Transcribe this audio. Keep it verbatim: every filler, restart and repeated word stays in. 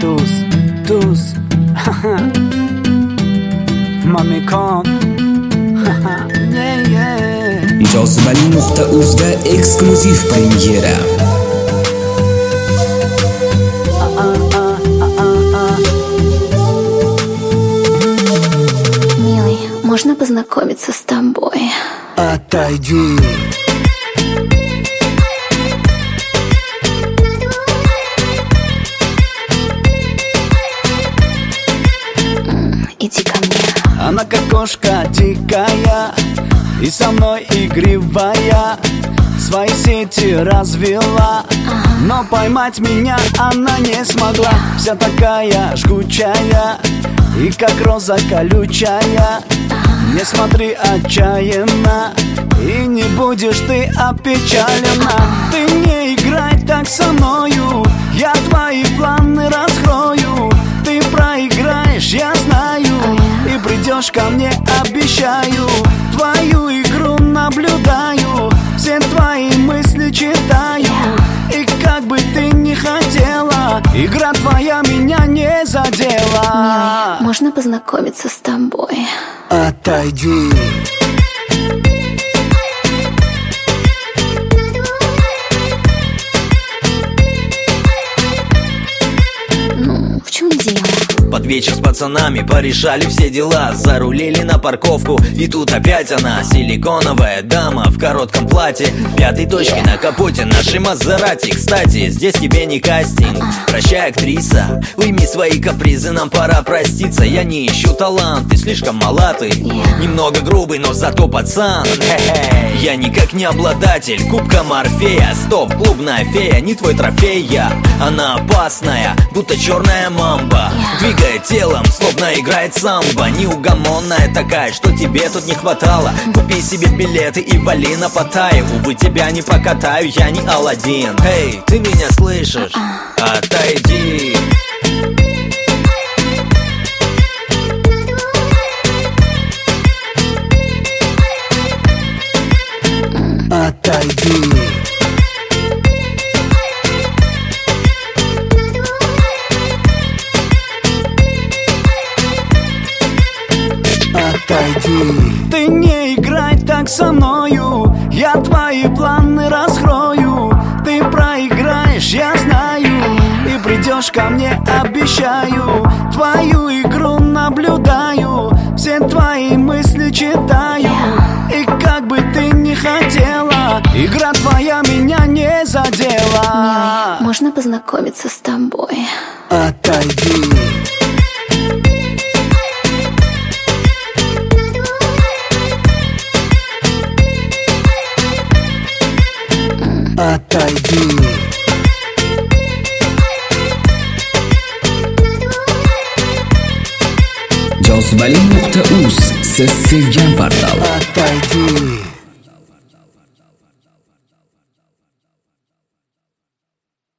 туз, туз. Mamikon. Jozibali nuqta uzda eksklyuziv premyera. Милый, можно познакомиться с тобой? Отойди. Иди ко мне. Она как кошка дикая и со мной игривая, свои сети развела, но поймать меня она не смогла. Вся такая жгучая и как роза колючая. Не смотри отчаянно, и не будешь ты опечалена. Ты не играй так со мною, я твои планы раскрою. Ты проиграешь, я знаю, и придешь ко мне, обещаю. Твою игру наблюдаю, все твои мысли читаю. И как бы ты ни хотела, игра твоя меня не задела. Милый, можно познакомиться с тобой? Отойди. Ну, в чем дело? Под вечер с пацанами порешали все дела, зарулили на парковку, и тут опять она, силиконовая дама в коротком платье, пятой точки на капоте нашей Мазерати. Кстати, здесь тебе не кастинг, прощай, актриса, уйми свои капризы, нам пора проститься. Я не ищу талант, ты слишком мала, ты немного грубый, но зато пацан. Хе-хе. Я никак не обладатель кубка Морфея. Стоп, клубная фея, не твой трофей я. Она опасная, будто черная мамба, двигает телом, словно играет самбо. Неугомонная такая, что тебе тут не хватало. Купи себе билеты и вали на Паттайю. Увы, тебя не покатаю, я не Аладдин. Эй, ты меня слышишь? Отойди. Отойди. Отойди. Ты не играй так со мною, я твои планы раскрою. Ты проиграешь, я знаю, и придешь ко мне, обещаю. Твою игру наблюдаю, все твои мысли читаю. И как бы ты ни хотела, игра твоя меня не задела. Милый, можно познакомиться с тобой? Отойди. Отойди. Jozibali nuqta uz siz sevgan portal. Отойди.